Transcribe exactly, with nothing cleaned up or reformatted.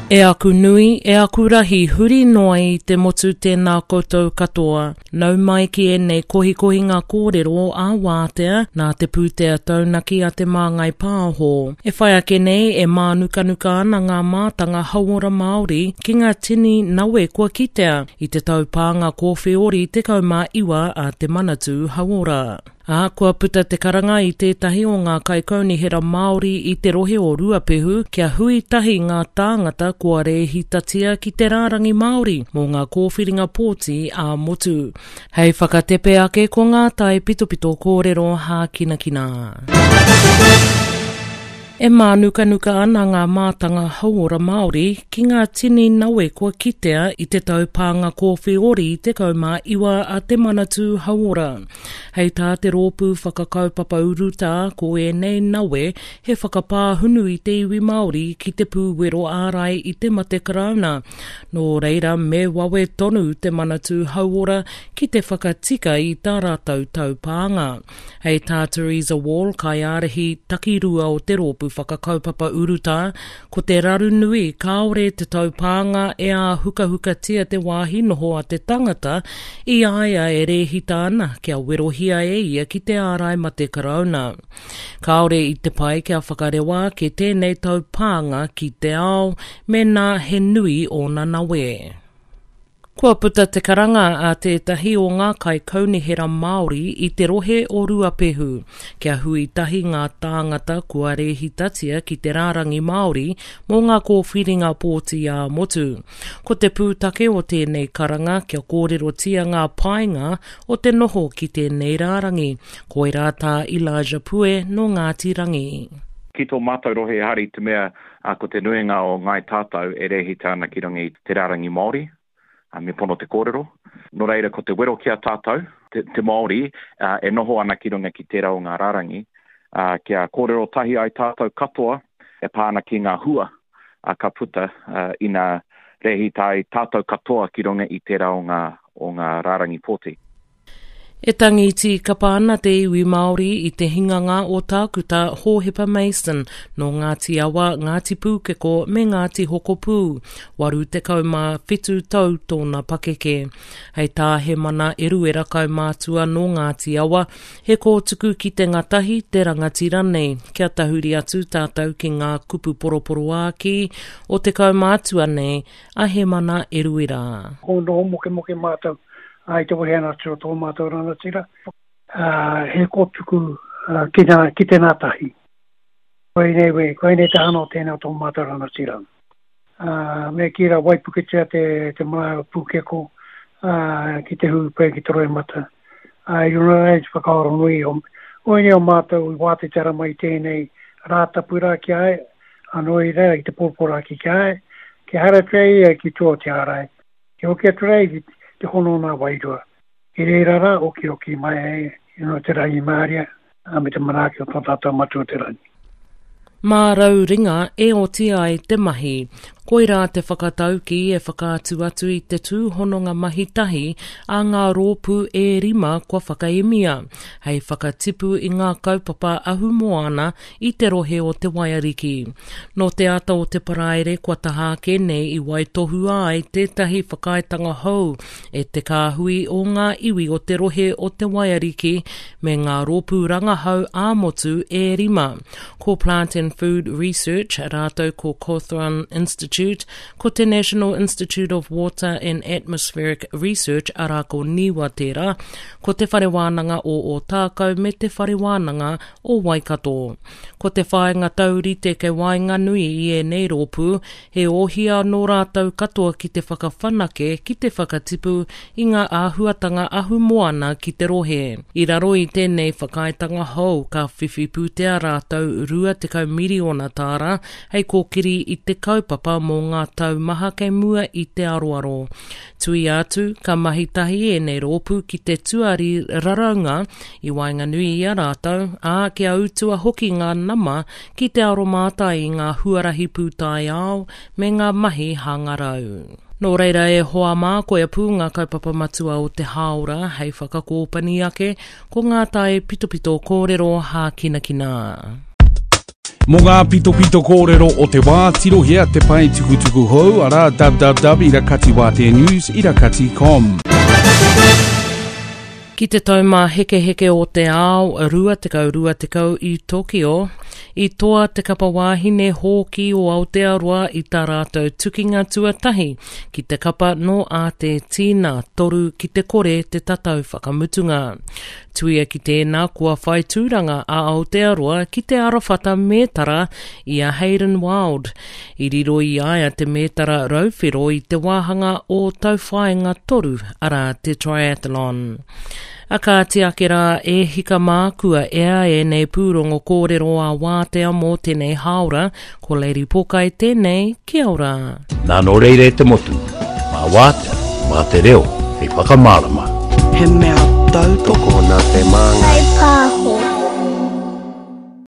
E aku nui, e aku rahi huri noa i te motu tēnā koutou katoa. Nau mai ki e nei kohi kohi ngā kōrero a wātea nā te pūtea taunaki a te māngai pāho. E whai ake nei e mānukanuka ana ngā mātanga hauora Māori ki ngā tini nawe kua kitea i te taupānga kōwhiori te kaumā iwa a te manatu hauora. A kua puta te karanga i tētahi o ngā kaikaunihera Māori i te rohe o Ruapehu kia hui tahi ngā tāngata kua rehitatia ki te rārangi Māori mō ngā kōwhiringa pōti a motu. Hei whakatepe ake ko ngā tai pitopito kōrero hā kinakina. E mānukanuka ana ngā mātanga hauora Māori ki ngā tini nawe kua kitea i te taupānga kōwhiori i te kaumā iwa a te manatu hauora. Hei tā te rōpū whakakaupapa uruta ko e nei nawe he whakapāhunu i te iwi Māori ki te pūwero ārai i te mate karauna. Nō reira me wawe tonu te manatu hauora ki te whakatika i tā rātau taupānga. Hei tā Teresa Wall kai ārehi takirua o te rōpū whakakaupapa uruta, ko te raru nui kāore te taupānga e a hukahukatia te wāhi noho a te tangata i aia e rehita ana kia werohia e ia ki te ārai ma te karauna. Kāore i te pai kia whakarewa ke tēnei taupānga ki te ao me nā he nui o nā nawe. Kua puta te karanga a tētahi o ngā kai kaunihera Māori i te rohe o Ruapehu, kia hui tahi ngā tāngata kua rehitatia ki te rārangi Māori mō ngā kōwhiringa pōti a motu. Ko te pūtake o tēnei karanga kia kōrerotia ngā painga o te noho ki tēnei rārangi. Koe rātā Elijah Pue no Ngāti Rangi. Ki tō mātou rohe hari te mea a ko te nuinga o ngai tātou e rehita ana ki rangi te rārangi Māori. A me pono te kōrero. No reira, ko te wero kia tātou, te, te Māori, uh, e noho ana ki runga ki tērā o ngā rārangi. Uh, kia kōrero tahi ai tātou katoa, e pāna ki ngā hua, a ka puta uh, ina rehi tai tātou katoa ki runga i tērā o ngā, o ngā rārangi pōti. E tangiti ka pāna te iwi Māori i te hinganga o tākuta Hōhepa Mason no Ngāti Awa, Ngāti Pūkeko me Ngāti Hokopū, waru te kaumā whetū tau tōna pakeke. Hei tā he mana e ruera kaumātua no Ngāti Awa, he kōtuku ki te ngatahi te rangati ranei, kia tahuri atu tātou ki ngā kupu poroporo āki o te kaumātua nei, a he mana e ruera. Hono moke moke mātou. Ai te wahi ana tō tō mātou rana tira. Uh, he kōtuku uh, ki, nā, ki te nātahi. Koe nei we, koe nei te hana o tēnā tō mātou rana tira. Uh, me kira waipuketia te, te maa pūkeko uh, ki te hupe ki te roi mata. Uh, Yuna reis whakaoro nui o. Oe nei o mātou i wāte tera mai tēnei rāta pura ki ai. Anoi rea i te pōpora ki ki ai. Ki hara trei ki tō te arai. Ki hoke trei ki te hono nā wairua. I reirara, oki oki mai e, ino te rangi māria, a me te manaki o tō tātou matua te rangi. Mā rau ringa e o tia ai te mahi. Koe rā te whakatauki e whakaatu atu i te tūhononga mahitahi a ngā rōpū e rima kua whakaemia. Hei whakatipu i ngā kaupapa ahu moana i te rohe o te waiariki. No te ata o te paraere kua taha nei i waitohu ai tētahi whakaitanga hou e te kāhui o ngā iwi o te rohe o te waiariki me ngā rōpū rangahau āmotu e rima. Ko Plant and Food Research, rātou ko Cawthron Institute, ko te National Institute of Water and Atmospheric Research ara ko niwa tērā, ko te wharewānanga o Otākau me te wharewānanga o Waikato. Ko te whaenga tauri te ke wainga nui i e nei rōpū, he ohia no rātou katoa ki te whakawhanake ki te whakatipu i ngā āhuatanga ahu moana ki te rohe. I raro i tēnei whakaitanga hou ka whiwhi pūtea rātou rua te kau miriona tāra, hei kōkiri i te kaupapa mō ngā tau maha kei mua i te aroaro. Tui atu, ka mahitahi e nei rōpū ki te tuari raraunga i wainga nui i a rātau, a kia utua hoki ngā nama ki te aromata i ngā huarahi pūtai ao me ngā mahi hangarau. Nō reira e hoa mā koe apu ngā kaupapa matua o te haora hei whakakōpani ake ko ngā tai pitopito kōrero hā kinakina. Mo ngā pito pito kōrero o te wā tirohia te pai tuku tuku hou ara w w w dot irakati wate news dot irakati dot com. Ki te tauma heke heke o te ao, rua tekau rua tekau i Tokyo, i toa te kapa wāhine hōki o Aotearoa i tā rātou tukinga tuatahi, ki te kapa no a te tīna toru ki te kore te tatau whakamutunga. Tuia ki tēnā kua whai tūranga a Aotearoa ki te arawhata mētara i a Hayden Wild. I riro i aia te mētara rauwhiro i te wāhanga o tauwhaenga toru ara te triathlon. A ka te akera e hika mākua ea e nei pūrongo kōrero a wātea mō tēnei haora, ko Lady Pokai tēnei, kia ora. Nā no reire te motu, mā wātea, mā te reo, hei whakamārama. He mea tau toko nā te māngai.